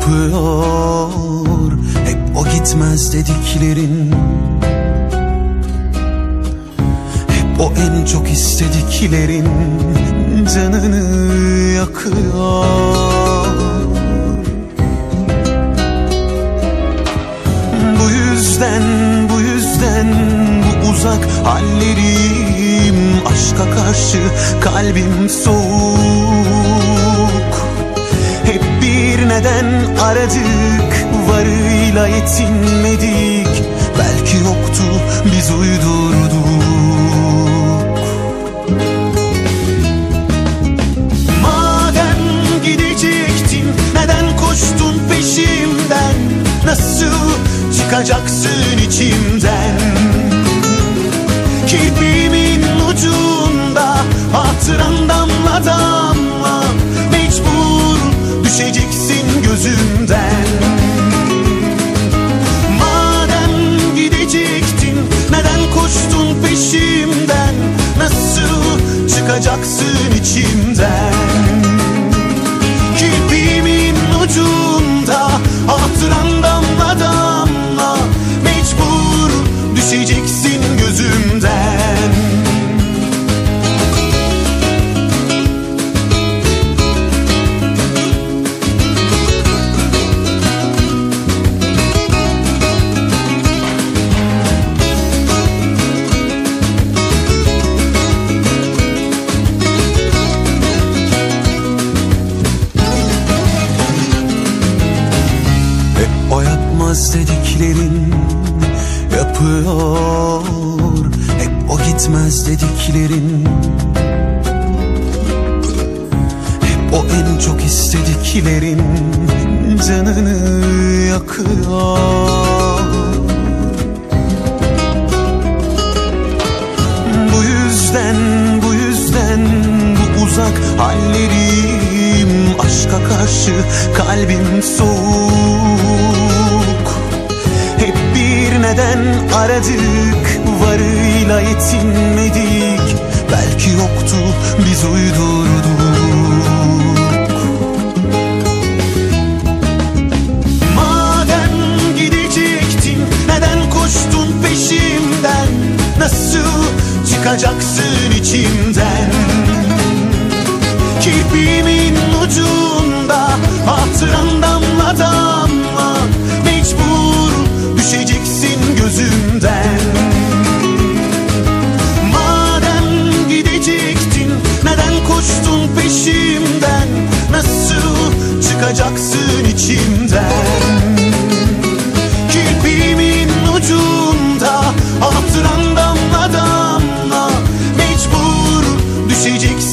yapıyor. Hep o gitmez dediklerin, hep o en çok istediklerin canını yakıyor. Bu yüzden bu uzak hallerim, aşka karşı kalbim soğuk. Hep bir neden aradık, varıyla yetinmedik. Belki yoktu, biz uydurduk. Madem gidecektin, neden koştun peşimden? Nasıl çıkacaksın içimden? Kirpiğimin ucunda hatıran damla damla, mecbur düşeceksin gözümden. Madem gidecektin, neden koştun peşimden? Nasıl çıkacaksın içimden? Kirpiğimin ucunda hatıran damla damla, mecbur düşeceksin gözümden. Dediklerin yapıyor, hep o gitmez dediklerin, hep o en çok istediklerin canını yakıyor. Bu yüzden bu uzak hallerim, aşka karşı kalbim soğuk. Hep bir neden aradık, varıyla yetinmedik. Belki yoktu, biz uydurduk. Madem gidecektin, neden koştun peşimden? Nasıl çıkacaksın içimden? Kirpiğimin ucunda hatıran damla damla, mecbur düşeceksin gözümden. Madem gidecektin, neden koştun peşimden? Nasıl çıkacaksın içimden? Kirpiğimin ucunda hatıran damla damla, mecbur düşeceksin